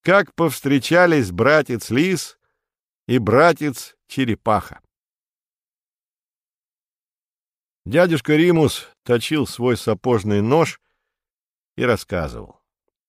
как повстречались братец-лис и братец-черепаха. Дядюшка Римус точил свой сапожный нож и рассказывал.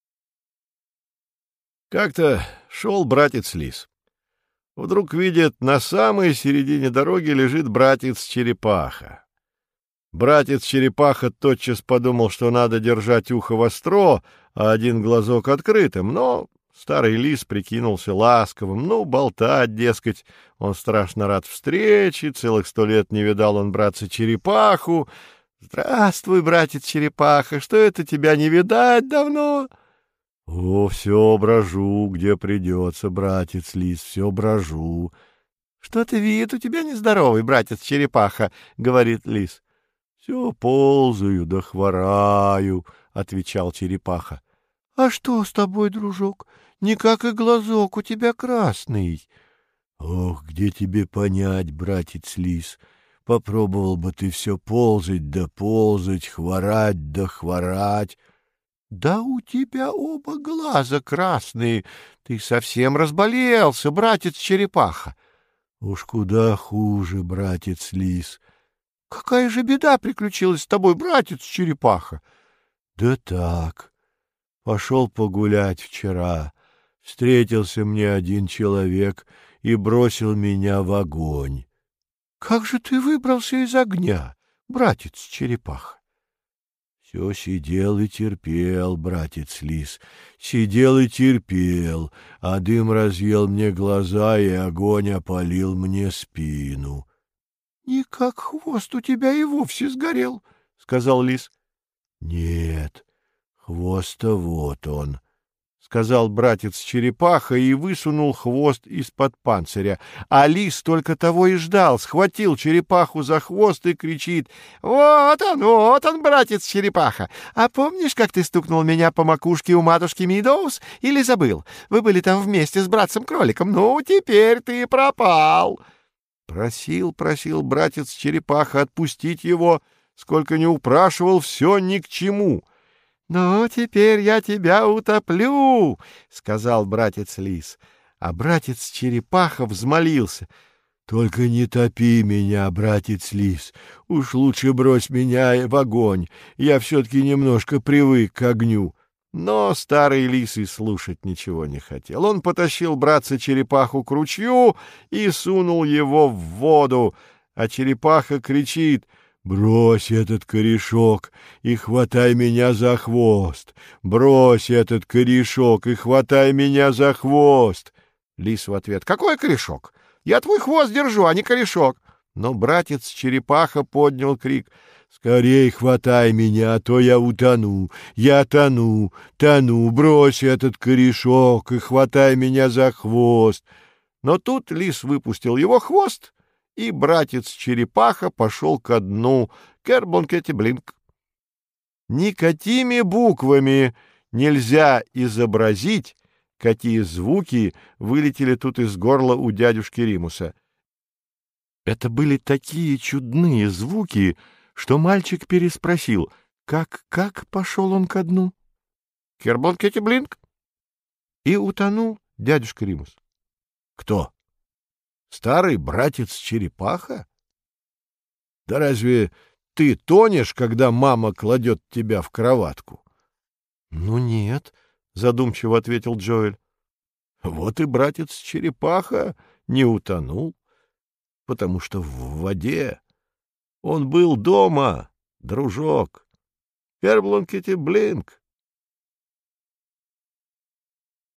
Как-то шел братец-лис. Вдруг видит, на самой середине дороги лежит братец-черепаха. Братец-черепаха тотчас подумал, что надо держать ухо востро, а один глазок открытым, но старый лис прикинулся ласковым. Ну, болтать, дескать, он страшно рад встрече, целых 100 лет не видал он братца-черепаху. «Здравствуй, братец-черепаха, что это тебя не видать давно?» «О, все брожу, где придется, братец-лис, все брожу». «Что-то вид у тебя нездоровый, братец-черепаха», — говорит лис. «Все ползаю да хвораю», — отвечал черепаха. «А что с тобой, дружок? Никак и глазок у тебя красный». «Ох, где тебе понять, братец-лис? Попробовал бы ты все ползать да ползать, хворать да хворать». «Да у тебя оба глаза красные. Ты совсем разболелся, братец-черепаха». «Уж куда хуже, братец-лис». «Какая же беда приключилась с тобой, братец-черепаха?» «Да так. Пошел погулять вчера. Встретился мне один человек и бросил меня в огонь». «Как же ты выбрался из огня, братец-черепаха?» «Все сидел и терпел, братец-лис, сидел и терпел, а дым разъел мне глаза, и огонь опалил мне спину». «Никак хвост у тебя и вовсе сгорел», — сказал лис. «Нет, хвост-то вот он», — сказал братец-черепаха и высунул хвост из-под панциря. А лис только того и ждал, схватил черепаху за хвост и кричит: вот он, братец-черепаха! А помнишь, как ты стукнул меня по макушке у матушки Мидоус, или забыл? Вы были там вместе с братцем-кроликом. Ну, теперь ты пропал». Просил братец-черепаха отпустить его, сколько не упрашивал, все ни к чему. «Ну, теперь я тебя утоплю», — сказал братец-лис. А братец-черепаха взмолился: «Только не топи меня, братец-лис, уж лучше брось меня в огонь, я все-таки немножко привык к огню». Но старый лис и слушать ничего не хотел. Он потащил братца-черепаху к ручью и сунул его в воду, а черепаха кричит: «Брось этот корешок и хватай меня за хвост! Брось этот корешок и хватай меня за хвост!» Лис в ответ: «Какой корешок? Я твой хвост держу, а не корешок!» Но братец-черепаха поднял крик: «Скорей хватай меня, а то я утону! Я тону! Брось этот корешок и хватай меня за хвост!» Но тут лис выпустил его хвост, и братец-черепаха пошел ко дну. Керблонкетти-блинк. Никакими буквами нельзя изобразить, какие звуки вылетели тут из горла у дядюшки Римуса. Это были такие чудные звуки, что мальчик переспросил: как пошел он ко дну? Керблонкетти-блинк. И утонул дядюшка Римус. Кто? Старый братец-черепаха? Да разве ты тонешь, когда мама кладет тебя в кроватку? — Ну нет, — задумчиво ответил Джоэль. — Вот и братец-черепаха не утонул, потому что в воде. Он был дома, дружок. Керблонкетти-блинк.